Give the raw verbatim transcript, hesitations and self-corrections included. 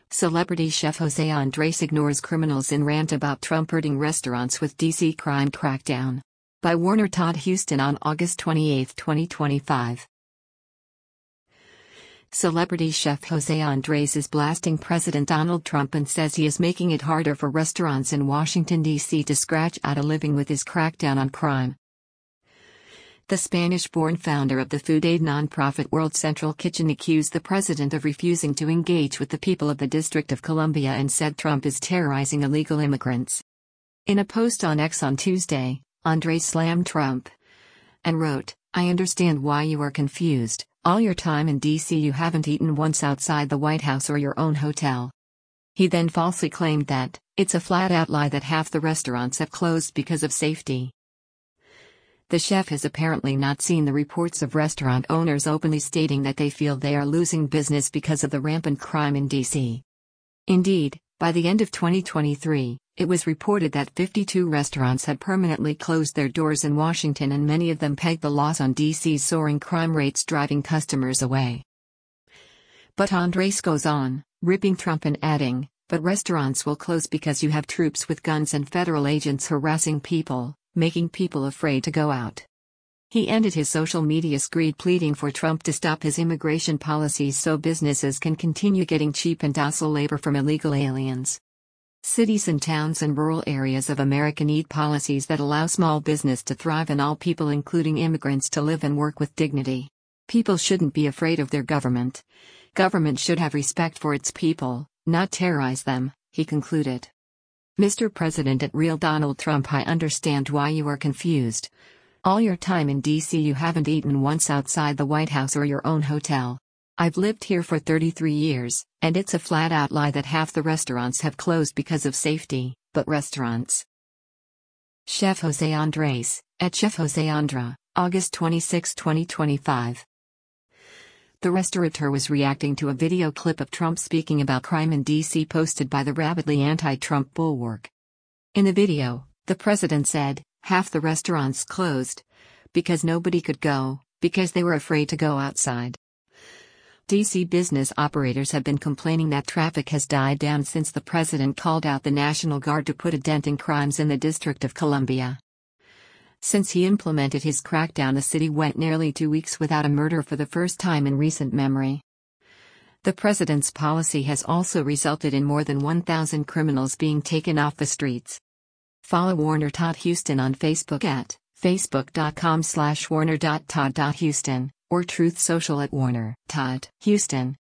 Celebrity chef Jose Andres ignores criminals in rant about Trump hurting restaurants with D C crime crackdown. By Warner Todd Huston on August twenty-eighth, twenty twenty-five. Celebrity chef Jose Andres is blasting President Donald Trump and says he is making it harder for restaurants in Washington, D C to scratch out a living with his crackdown on crime. The Spanish-born founder of the food aid nonprofit World Central Kitchen accused the president of refusing to engage with the people of the District of Columbia and said Trump is terrorizing illegal immigrants. In a post on X on Tuesday, Andres slammed Trump and wrote, "I understand why you are confused. All your time in D C you haven't eaten once outside the White House or your own hotel." He then falsely claimed that, "It's a flat-out lie that half the restaurants have closed because of safety." The chef has apparently not seen the reports of restaurant owners openly stating that they feel they are losing business because of the rampant crime in D C. Indeed, by the end of twenty twenty-three, it was reported that fifty-two restaurants had permanently closed their doors in Washington, and many of them pegged the loss on D C's soaring crime rates driving customers away. But Andres goes on, ripping Trump and adding, "But restaurants will close because you have troops with guns and federal agents harassing people, making people afraid to go out." He ended his social media screed pleading for Trump to stop his immigration policies so businesses can continue getting cheap and docile labor from illegal aliens. Cities and towns and rural areas of America need policies that allow small business to thrive and all people, including immigrants, to live and work with dignity. People shouldn't be afraid of their government. Government should have respect for its people, not terrorize them, he concluded. Mister President at Real Donald Trump, I understand why you are confused. All your time in D C you haven't eaten once outside the White House or your own hotel. I've lived here for thirty-three years, and it's a flat-out lie that half the restaurants have closed because of safety, but restaurants. Chef Jose Andres, at Chef Jose Andra, August twenty-sixth, twenty twenty-five. The restaurateur was reacting to a video clip of Trump speaking about crime in D C posted by the rabidly anti-Trump bulwark. In the video, the president said, "Half the restaurants closed because nobody could go, because they were afraid to go outside." D C business operators have been complaining that traffic has died down since the president called out the National Guard to put a dent in crimes in the District of Columbia. Since he implemented his crackdown, the city went nearly two weeks without a murder for the first time in recent memory. The president's policy has also resulted in more than one thousand criminals being taken off the streets. Follow Warner Todd Huston on Facebook at facebook.com slash warner.todd.huston or Truth Social at Warner Todd Huston.